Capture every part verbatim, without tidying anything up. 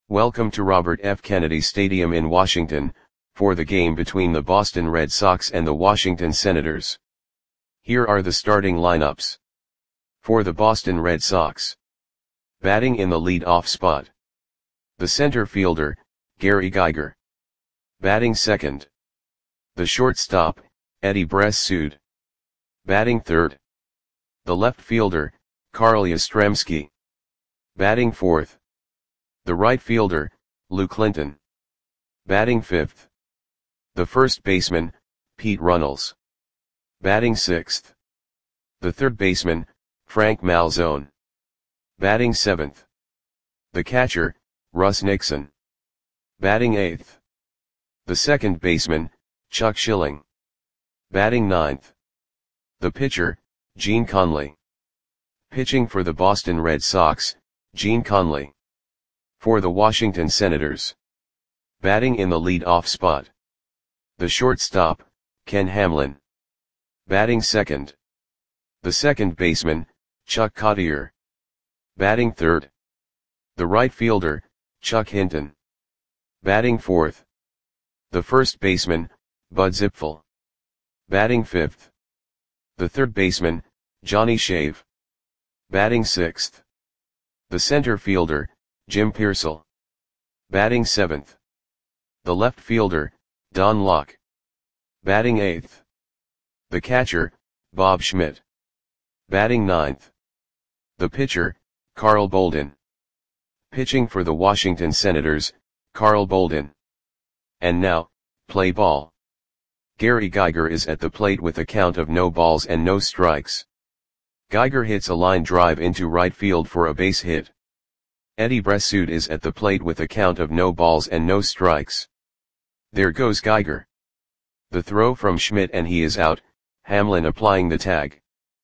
Welcome to Robert F. Kennedy Stadium in Washington, for the game between the Boston Red Sox and the Washington Senators. Here are the starting lineups. For the Boston Red Sox. Batting in the lead-off spot. The center fielder, Gary Geiger. Batting second. The shortstop, Eddie Bressoud. Batting third. The left fielder, Carl Yastrzemski. Batting fourth. The right fielder, Lou Clinton. Batting fifth. The first baseman, Pete Runnels. Batting sixth. The third baseman, Frank Malzone. Batting seventh. The catcher, Russ Nixon. Batting eighth. The second baseman, Chuck Schilling. Batting ninth. The pitcher, Gene Conley. Pitching for the Boston Red Sox, Gene Conley. For the Washington Senators. Batting in the lead-off spot. The shortstop, Ken Hamlin. Batting second. The second baseman, Chuck Cottier. Batting third. The right fielder, Chuck Hinton. Batting fourth. The first baseman, Bud Zipfel. Batting fifth. The third baseman, Johnny Shave. Batting sixth. The center fielder, Jim Piersall. Batting seventh. The left fielder, Don Locke. Batting eighth. The catcher, Bob Schmidt. Batting ninth. The pitcher, Carl Bolden. Pitching for the Washington Senators, Carl Bolden. And now, play ball. Gary Geiger is at the plate with a count of no balls and no strikes. Geiger hits a line drive into right field for a base hit. Eddie Bressoud is at the plate with a count of no balls and no strikes. There goes Geiger. The throw from Schmidt and he is out, Hamlin applying the tag.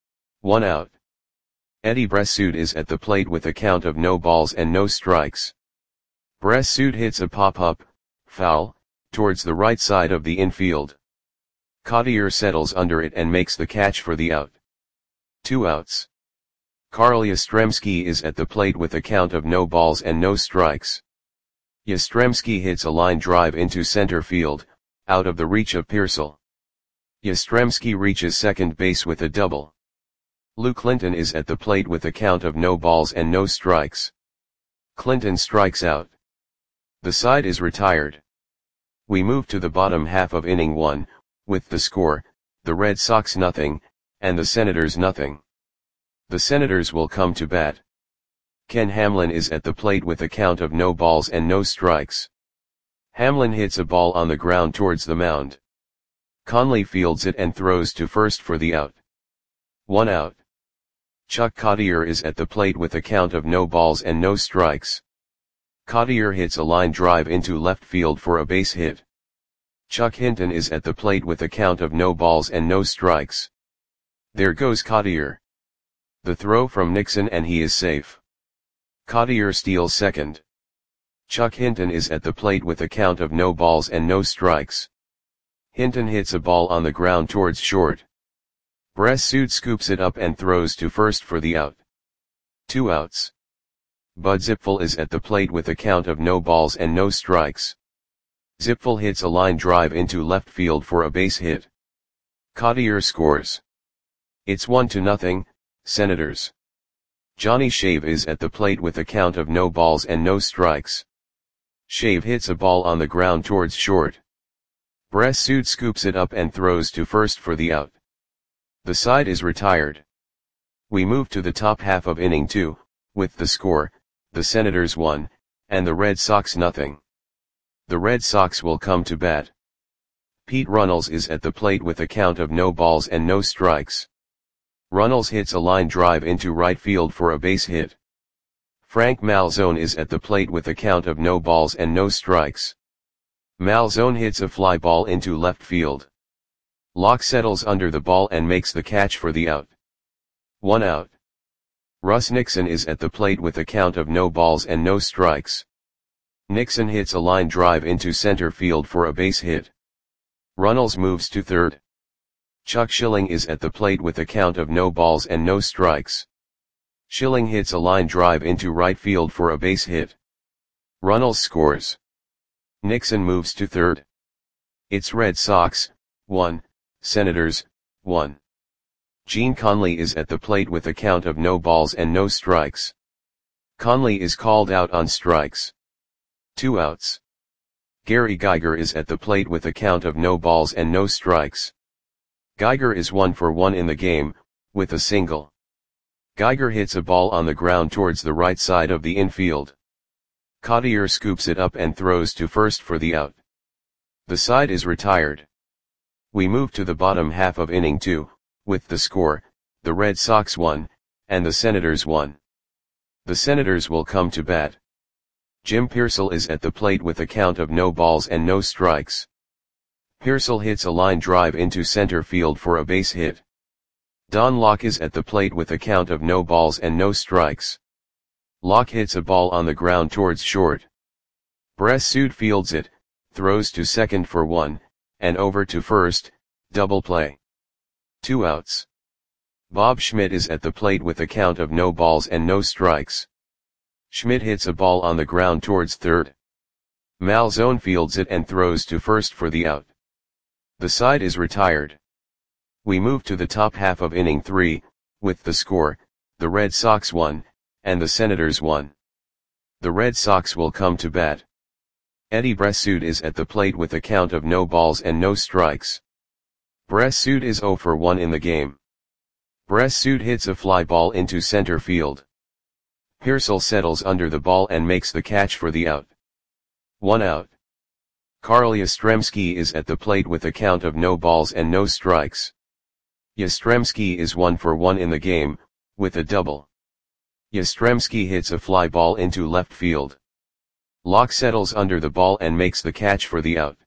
One out. Eddie Bressoud is at the plate with a count of no balls and no strikes. Bressoud hits a pop-up, foul, towards the right side of the infield. Cottier settles under it and makes the catch for the out. Two outs. Carl Yastrzemski is at the plate with a count of no balls and no strikes. Yastrzemski hits a line drive into center field, out of the reach of Piersall. Yastrzemski reaches second base with a double. Lou Clinton is at the plate with a count of no balls and no strikes. Clinton strikes out. The side is retired. We move to the bottom half of inning one, with the score, the Red Sox nothing, and the Senators nothing. The Senators will come to bat. Ken Hamlin is at the plate with a count of no balls and no strikes. Hamlin hits a ball on the ground towards the mound. Conley fields it and throws to first for the out. One out. Chuck Cottier is at the plate with a count of no balls and no strikes. Cottier hits a line drive into left field for a base hit. Chuck Hinton is at the plate with a count of no balls and no strikes. There goes Cottier. The throw from Nixon and he is safe. Cottier steals second. Chuck Hinton is at the plate with a count of no balls and no strikes. Hinton hits a ball on the ground towards short. Bressoud scoops it up and throws to first for the out. Two outs. Bud Zipfel is at the plate with a count of no balls and no strikes. Zipfel hits a line drive into left field for a base hit. Cottier scores. It's one to nothing, Senators. Johnny Shave is at the plate with a count of no balls and no strikes. Shave hits a ball on the ground towards short. Bressoud scoops it up and throws to first for the out. The side is retired. We move to the top half of inning two, with the score, the Senators one, and the Red Sox nothing. The Red Sox will come to bat. Pete Runnels is at the plate with a count of no balls and no strikes. Runnels hits a line drive into right field for a base hit. Frank Malzone is at the plate with a count of no balls and no strikes. Malzone hits a fly ball into left field. Locke settles under the ball and makes the catch for the out. One out. Russ Nixon is at the plate with a count of no balls and no strikes. Nixon hits a line drive into center field for a base hit. Runnels moves to third. Chuck Schilling is at the plate with a count of no balls and no strikes. Schilling hits a line drive into right field for a base hit. Runnels scores. Nixon moves to third. It's Red Sox, one, Senators, one. Gene Conley is at the plate with a count of no balls and no strikes. Conley is called out on strikes. Two outs. Gary Geiger is at the plate with a count of no balls and no strikes. Geiger is one for one in the game, with a single. Geiger hits a ball on the ground towards the right side of the infield. Cottier scoops it up and throws to first for the out. The side is retired. We move to the bottom half of inning two, with the score, the Red Sox one, and the Senators one. The Senators will come to bat. Jim Piersall is at the plate with a count of no balls and no strikes. Piersall hits a line drive into center field for a base hit. Don Locke is at the plate with a count of no balls and no strikes. Locke hits a ball on the ground towards short. Bressud fields it, throws to second for one, and over to first, double play. Two outs. Bob Schmidt is at the plate with a count of no balls and no strikes. Schmidt hits a ball on the ground towards third. Malzone fields it and throws to first for the out. The side is retired. We move to the top half of inning three, with the score, the Red Sox one, and the Senators one. The Red Sox will come to bat. Eddie Bressud is at the plate with a count of no balls and no strikes. Bressud is zero for one in the game. Bressud hits a fly ball into center field. Piersall settles under the ball and makes the catch for the out. One out. Carl Yastrzemski is at the plate with a count of no balls and no strikes. Yastrzemski is one for one in the game, with a double. Yastrzemski hits a fly ball into left field. Locke settles under the ball and makes the catch for the out.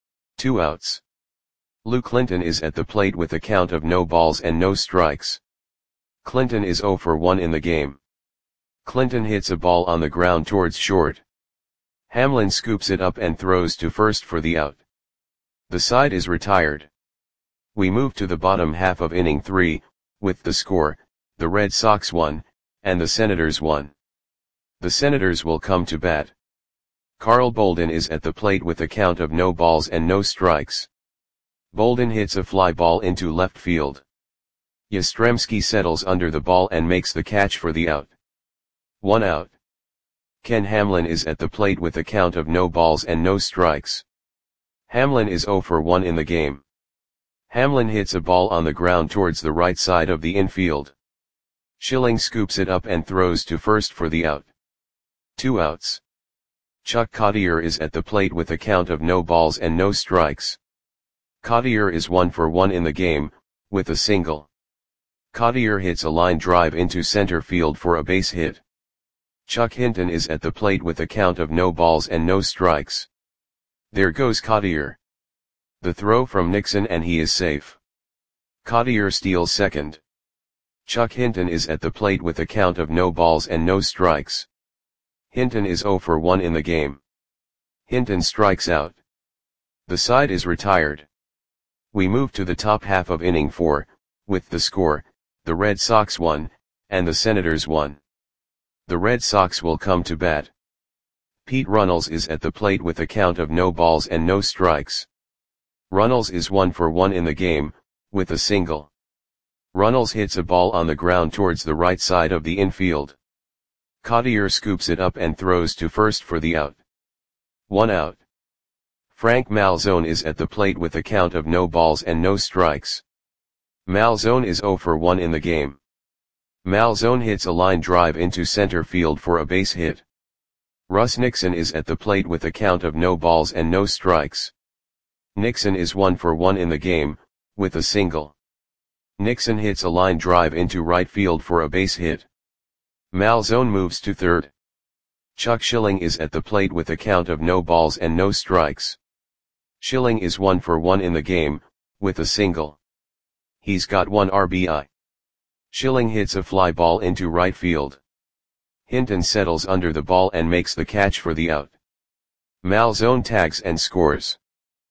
Two outs. Lou Clinton is at the plate with a count of no balls and no strikes. Clinton is zero for one in the game. Clinton hits a ball on the ground towards short. Hamlin scoops it up and throws to first for the out. The side is retired. We move to the bottom half of inning three, with the score, the Red Sox one, and the Senators one. The Senators will come to bat. Carl Bolden is at the plate with a count of no balls and no strikes. Bolden hits a fly ball into left field. Yastrzemski settles under the ball and makes the catch for the out. One out. Ken Hamlin is at the plate with a count of no balls and no strikes. Hamlin is zero for one in the game. Hamlin hits a ball on the ground towards the right side of the infield. Schilling scoops it up and throws to first for the out. Two outs. Chuck Cottier is at the plate with a count of no balls and no strikes. Cottier is one for one in the game, with a single. Cottier hits a line drive into center field for a base hit. Chuck Hinton is at the plate with a count of no balls and no strikes. There goes Cottier. The throw from Nixon and he is safe. Cottier steals second. Chuck Hinton is at the plate with a count of no balls and no strikes. Hinton is zero for one in the game. Hinton strikes out. The side is retired. We move to the top half of inning four, with the score, the Red Sox one, and the Senators one. The Red Sox will come to bat. Pete Runnels is at the plate with a count of no balls and no strikes. Runnels is one for one in the game, with a single. Runnels hits a ball on the ground towards the right side of the infield. Cottier scoops it up and throws to first for the out. One out. Frank Malzone is at the plate with a count of no balls and no strikes. Malzone is zero for one in the game. Malzone hits a line drive into center field for a base hit. Russ Nixon is at the plate with a count of no balls and no strikes. Nixon is one for one in the game, with a single. Nixon hits a line drive into right field for a base hit. Malzone moves to third. Chuck Schilling is at the plate with a count of no balls and no strikes. Schilling is one for one in the game, with a single. He's got one R B I. Schilling hits a fly ball into right field. Hinton settles under the ball and makes the catch for the out. Malzone tags and scores.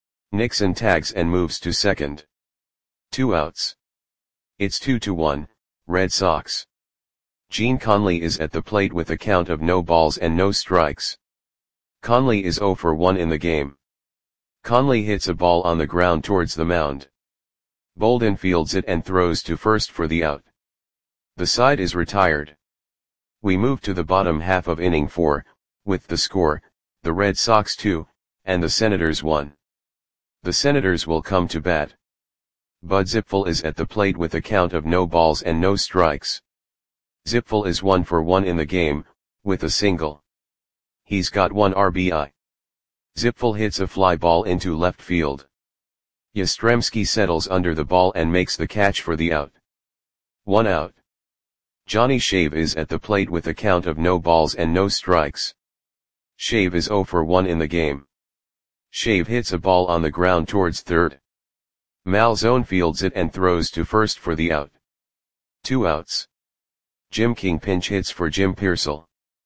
Nixon tags and moves to second. Two outs. It's two to one, Red Sox. Gene Conley is at the plate with a count of no balls and no strikes. Conley is zero for one in the game. Conley hits a ball on the ground towards the mound. Bolden fields it and throws to first for the out. The side is retired. We move to the bottom half of inning four, with the score, the Red Sox two, and the Senators one. The Senators will come to bat. Bud Zipfel is at the plate with a count of no balls and no strikes. Zipfel is one for one in the game, with a single. He's got one R B I. Zipfel hits a fly ball into left field. Yastrzemski settles under the ball and makes the catch for the out. One out. Johnny Shave is at the plate with a count of no balls and no strikes. Shave is zero for one in the game. Shave hits a ball on the ground towards third. Malzone fields it and throws to first for the out. Two outs. Jim King pinch hits for Jim Piersall.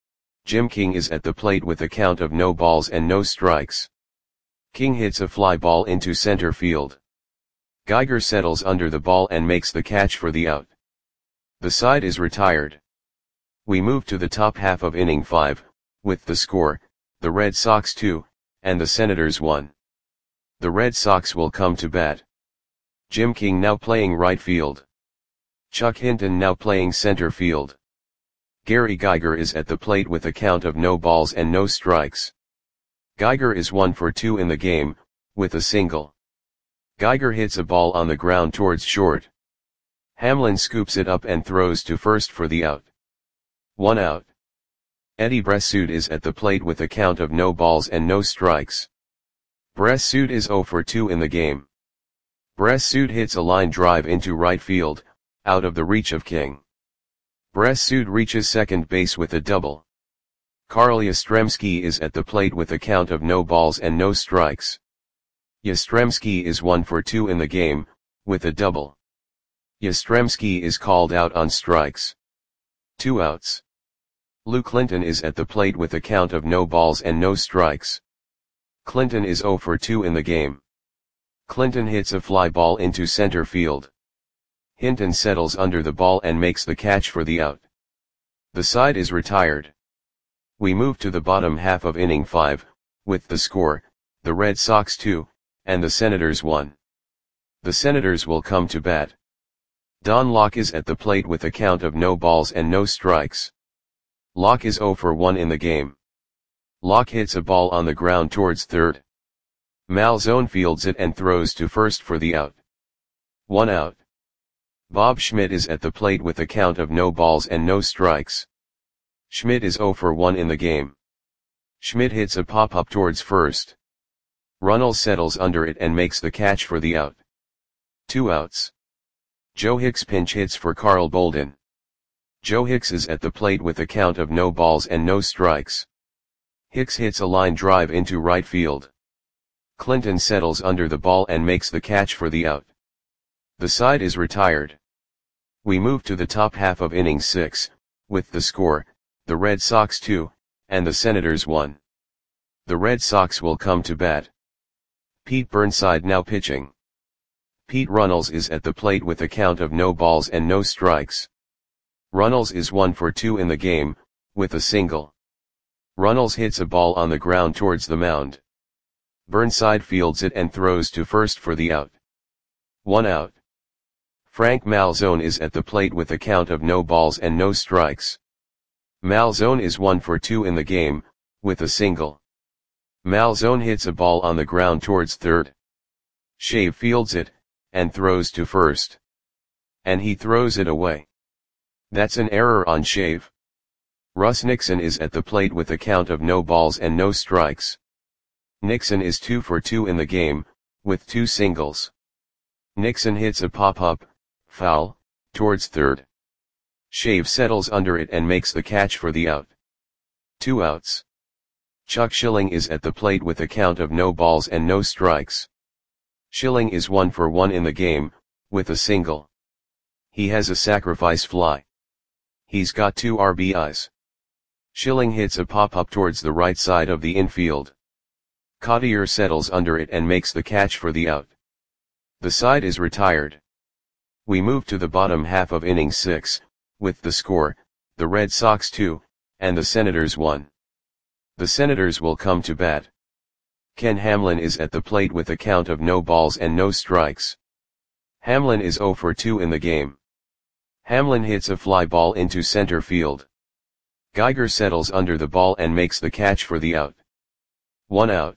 Jim King is at the plate with a count of no balls and no strikes. King hits a fly ball into center field. Geiger settles under the ball and makes the catch for the out. The side is retired. We move to the top half of inning five, with the score, the Red Sox two, and the Senators one. The Red Sox will come to bat. Jim King now playing right field. Chuck Hinton now playing center field. Gary Geiger is at the plate with a count of no balls and no strikes. Geiger is one for two in the game, with a single. Geiger hits a ball on the ground towards short. Hamlin scoops it up and throws to first for the out. One out. Eddie Bressoud is at the plate with a count of no balls and no strikes. Bressoud is zero for two in the game. Bressoud hits a line drive into right field, out of the reach of King. Bressoud reaches second base with a double. Carl Yastrzemski is at the plate with a count of no balls and no strikes. Yastrzemski is one for two in the game, with a double. Yastrzemski is called out on strikes. Two outs. Lou Clinton is at the plate with a count of no balls and no strikes. Clinton is zero for two in the game. Clinton hits a fly ball into center field. Hinton settles under the ball and makes the catch for the out. The side is retired. We move to the bottom half of inning five, with the score, the Red Sox two, and the Senators one. The Senators will come to bat. Don Locke is at the plate with a count of no balls and no strikes. Locke is zero for one in the game. Locke hits a ball on the ground towards third. Malzone fields it and throws to first for the out. One out. Bob Schmidt is at the plate with a count of no balls and no strikes. Schmidt is zero for one in the game. Schmidt hits a pop-up towards first. Runnels settles under it and makes the catch for the out. Two outs. Joe Hicks pinch hits for Carl Bolden. Joe Hicks is at the plate with a count of no balls and no strikes. Hicks hits a line drive into right field. Clinton settles under the ball and makes the catch for the out. The side is retired. We move to the top half of inning six, with the score, the Red Sox two, and the Senators one. The Red Sox will come to bat. Pete Burnside now pitching. Pete Runnels is at the plate with a count of no balls and no strikes. Runnels is one for two in the game, with a single. Runnels hits a ball on the ground towards the mound. Burnside fields it and throws to first for the out. One out. Frank Malzone is at the plate with a count of no balls and no strikes. Malzone is one for two in the game, with a single. Malzone hits a ball on the ground towards third. Shave fields it, and throws to first. And he throws it away. That's an error on Shave. Russ Nixon is at the plate with a count of no balls and no strikes. Nixon is two for two in the game, with two singles. Nixon hits a pop-up, foul, towards third. Shave settles under it and makes the catch for the out. Two outs. Chuck Schilling is at the plate with a count of no balls and no strikes. Schilling is one for one in the game, with a single. He has a sacrifice fly. He's got two R B Is. Schilling hits a pop-up towards the right side of the infield. Cottier settles under it and makes the catch for the out. The side is retired. We move to the bottom half of inning six, with the score, the Red Sox two, and the Senators one. The Senators will come to bat. Ken Hamlin is at the plate with a count of no balls and no strikes. Hamlin is oh for two in the game. Hamlin hits a fly ball into center field. Geiger settles under the ball and makes the catch for the out. One out.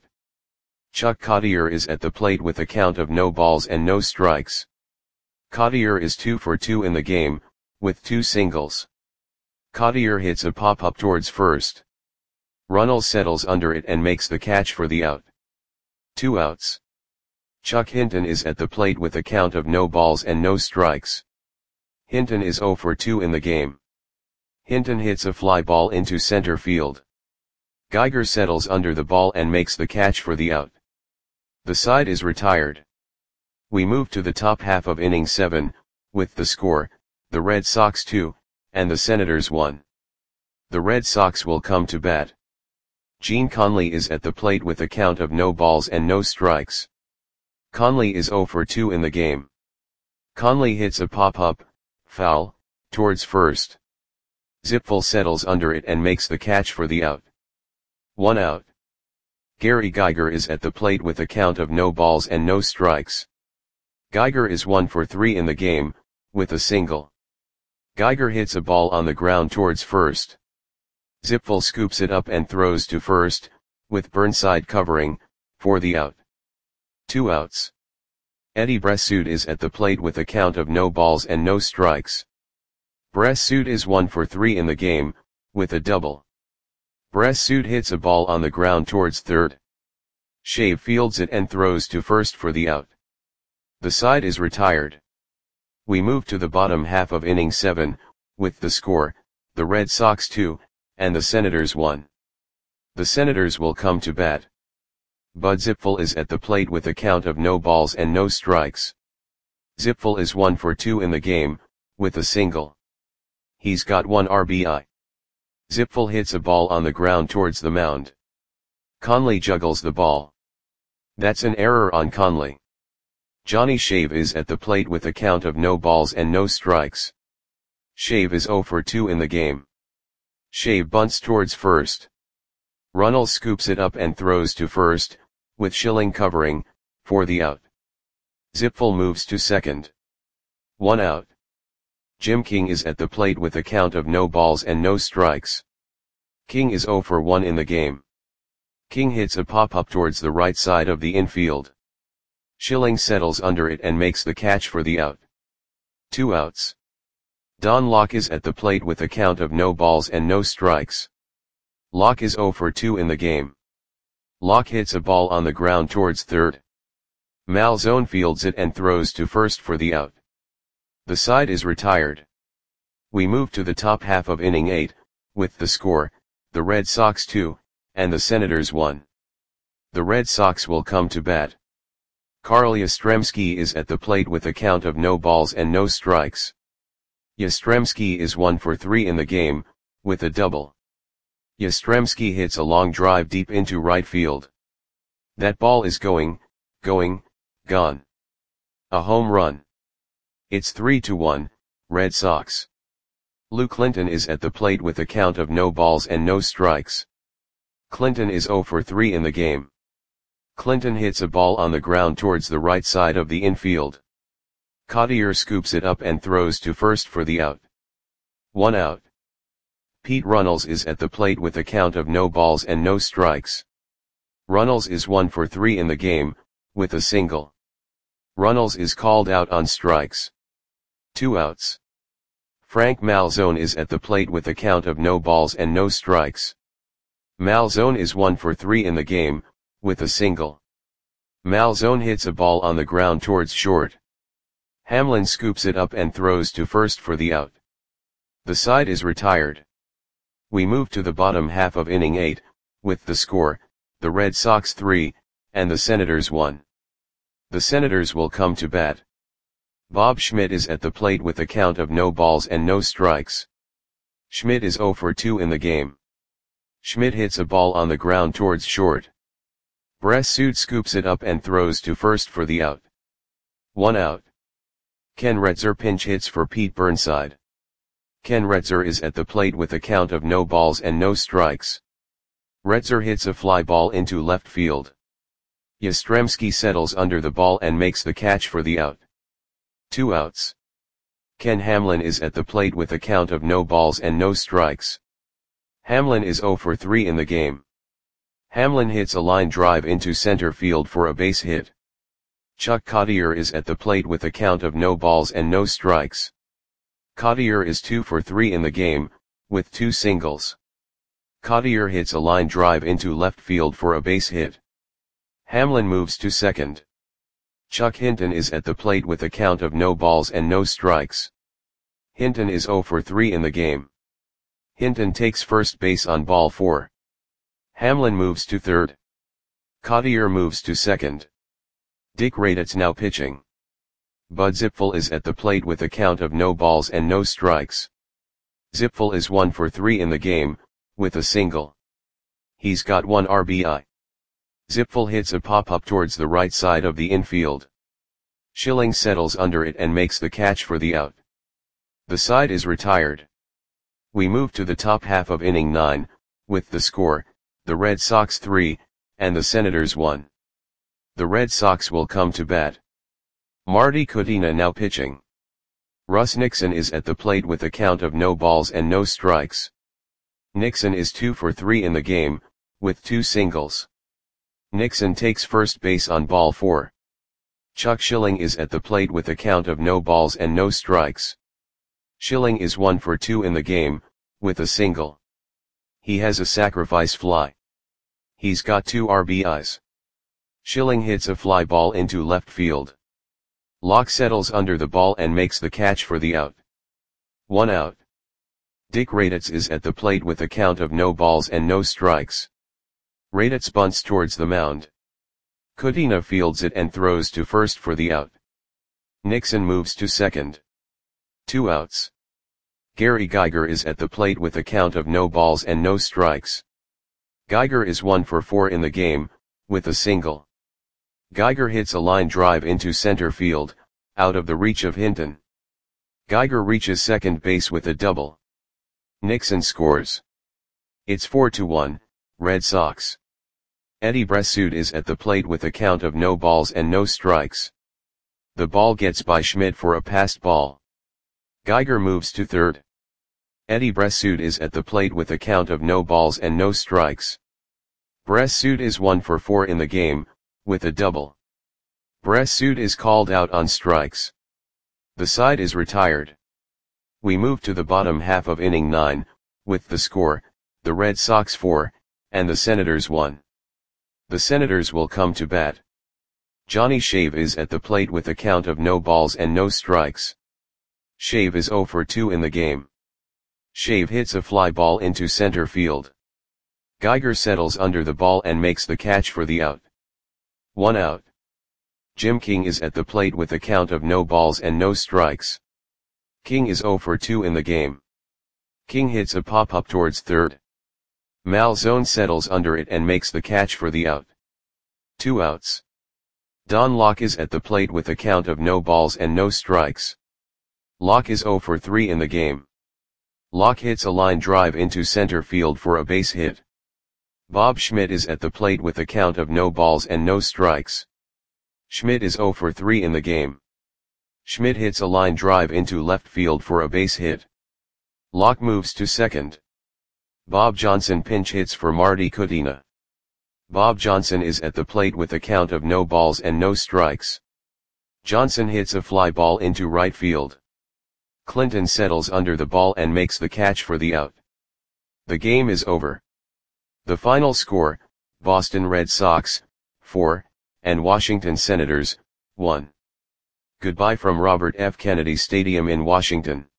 Chuck Cottier is at the plate with a count of no balls and no strikes. Cottier is two for two in the game, with two singles. Cottier hits a pop-up towards first. Runnels settles under it and makes the catch for the out. Two outs. Chuck Hinton is at the plate with a count of no balls and no strikes. Hinton is oh for two in the game. Hinton hits a fly ball into center field. Geiger settles under the ball and makes the catch for the out. The side is retired. We move to the top half of inning seven, with the score, the Red Sox two, and the Senators one. The Red Sox will come to bat. Gene Conley is at the plate with a count of no balls and no strikes. Conley is oh for two in the game. Conley hits a pop-up, foul, towards first. Zipfel settles under it and makes the catch for the out. One out. Gary Geiger is at the plate with a count of no balls and no strikes. Geiger is one for three in the game, with a single. Geiger hits a ball on the ground towards first. Zipfel scoops it up and throws to first, with Burnside covering, for the out. Two outs. Eddie Bressud is at the plate with a count of no balls and no strikes. Bressud is one for three in the game, with a double. Bressud hits a ball on the ground towards third. Shave fields it and throws to first for the out. The side is retired. We move to the bottom half of inning seven, with the score, the Red Sox two, and the Senators one. The Senators will come to bat. Bud Zipfel is at the plate with a count of no balls and no strikes. Zipfel is one for two in the game, with a single. He's got one R B I. Zipfel hits a ball on the ground towards the mound. Conley juggles the ball. That's an error on Conley. Johnny Shave is at the plate with a count of no balls and no strikes. Shave is oh for two in the game. Shave bunts towards first. Runnels scoops it up and throws to first, with Schilling covering, for the out. Zipfel moves to second. One out. Jim King is at the plate with a count of no balls and no strikes. King is oh for one in the game. King hits a pop-up towards the right side of the infield. Schilling settles under it and makes the catch for the out. Two outs. Don Locke is at the plate with a count of no balls and no strikes. Locke is oh for two in the game. Locke hits a ball on the ground towards third. Malzone fields it and throws to first for the out. The side is retired. We move to the top half of inning eight, with the score, the Red Sox two, and the Senators one. The Red Sox will come to bat. Carl Yastrzemski is at the plate with a count of no balls and no strikes. Yastrzemski is one for three in the game, with a double. Yastrzemski hits a long drive deep into right field. That ball is going, going, gone. A home run. It's three to one, Red Sox. Lou Clinton is at the plate with a count of no balls and no strikes. Clinton is oh for three in the game. Clinton hits a ball on the ground towards the right side of the infield. Cottier scoops it up and throws to first for the out. One out. Pete Runnels is at the plate with a count of no balls and no strikes. Runnels is one for three in the game, with a single. Runnels is called out on strikes. Two outs. Frank Malzone is at the plate with a count of no balls and no strikes. Malzone is one for three in the game, with a single. Malzone hits a ball on the ground towards short. Hamlin scoops it up and throws to first for the out. The side is retired. We move to the bottom half of inning eight, with the score, the Red Sox three, and the Senators one. The Senators will come to bat. Bob Schmidt is at the plate with a count of no balls and no strikes. Schmidt is oh for two in the game. Schmidt hits a ball on the ground towards short. Bressud scoops it up and throws to first for the out. One out. Ken Retzer pinch hits for Pete Burnside. Ken Retzer is at the plate with a count of no balls and no strikes. Retzer hits a fly ball into left field. Yastrzemski settles under the ball and makes the catch for the out. Two outs. Ken Hamlin is at the plate with a count of no balls and no strikes. Hamlin is oh for three in the game. Hamlin hits a line drive into center field for a base hit. Chuck Cottier is at the plate with a count of no balls and no strikes. Cottier is two for three in the game, with two singles. Cottier hits a line drive into left field for a base hit. Hamlin moves to second. Chuck Hinton is at the plate with a count of no balls and no strikes. Hinton is oh for three in the game. Hinton takes first base on ball four. Hamlin moves to third. Cottier moves to second. Dick Raditz now pitching. Bud Zipfel is at the plate with a count of no balls and no strikes. Zipfel is one for three in the game, with a single. He's got one R B I. Zipfel hits a pop-up towards the right side of the infield. Schilling settles under it and makes the catch for the out. The side is retired. We move to the top half of inning nine, with the score, the Red Sox three, and the Senators one. The Red Sox will come to bat. Marty Kutina now pitching. Russ Nixon is at the plate with a count of no balls and no strikes. Nixon is two for three in the game, with two singles. Nixon takes first base on ball four. Chuck Schilling is at the plate with a count of no balls and no strikes. Schilling is one for two in the game, with a single. He has a sacrifice fly. He's got two R B Is. Schilling hits a fly ball into left field. Locke settles under the ball and makes the catch for the out. One out. Dick Raditz is at the plate with a count of no balls and no strikes. Raditz bunts towards the mound. Kutina fields it and throws to first for the out. Nixon moves to second. Two outs. Gary Geiger is at the plate with a count of no balls and no strikes. Geiger is one for four in the game, with a single. Geiger hits a line drive into center field, out of the reach of Hinton. Geiger reaches second base with a double. Nixon scores. It's four to one, Red Sox. Eddie Bressoud is at the plate with a count of no balls and no strikes. The ball gets by Schmidt for a passed ball. Geiger moves to third. Eddie Bressoud is at the plate with a count of no balls and no strikes. Bressoud is one for four in the game, with a double. Bressoud is called out on strikes. The side is retired. We move to the bottom half of inning nine, with the score, the Red Sox four, and the Senators one. The Senators will come to bat. Johnny Shave is at the plate with a count of no balls and no strikes. Shave is oh for two in the game. Shave hits a fly ball into center field. Geiger settles under the ball and makes the catch for the out. One out. Jim King is at the plate with a count of no balls and no strikes. King is oh for two in the game. King hits a pop-up towards third. Malzone settles under it and makes the catch for the out. Two outs. Don Locke is at the plate with a count of no balls and no strikes. Locke is oh for three in the game. Locke hits a line drive into center field for a base hit. Bob Schmidt is at the plate with a count of no balls and no strikes. Schmidt is oh for three in the game. Schmidt hits a line drive into left field for a base hit. Locke moves to second. Bob Johnson pinch hits for Marty Kutina. Bob Johnson is at the plate with a count of no balls and no strikes. Johnson hits a fly ball into right field. Clinton settles under the ball and makes the catch for the out. The game is over. The final score, Boston Red Sox, four, and Washington Senators, one. Goodbye from Robert F. Kennedy Stadium in Washington.